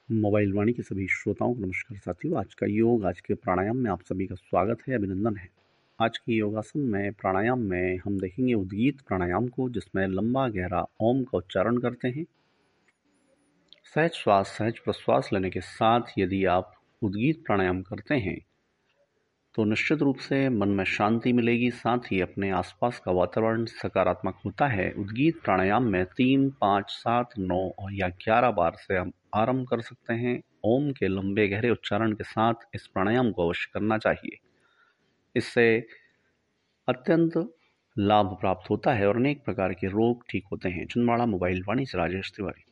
Mobile वाणी के सभी श्रोताओं को नमस्कार साथियों। आज का योग, आज के प्राणायाम में आप सभी का स्वागत है, अभिनंदन है। आज के योगासन में, प्राणायाम में हम देखेंगे उद्गीत प्राणायाम को, जिसमें लंबा गहरा ओम का उच्चारण करते हैं। सहज श्वास, सहज प्रश्वास लेने के साथ यदि आप उद्गीत प्राणायाम करते हैं तो निश्चित रूप से मन में शांति मिलेगी, साथ ही अपने आसपास का वातावरण सकारात्मक होता है। उद्गीत प्राणायाम में 3, 5, 7, 9 और या 11 बार से हम आरंभ कर सकते हैं। ओम के लंबे गहरे उच्चारण के साथ इस प्राणायाम को अवश्य करना चाहिए। इससे अत्यंत लाभ प्राप्त होता है और अनेक प्रकार के रोग ठीक होते हैं। छिंदवाड़ा मोबाइल वाणी से राजेश तिवारी।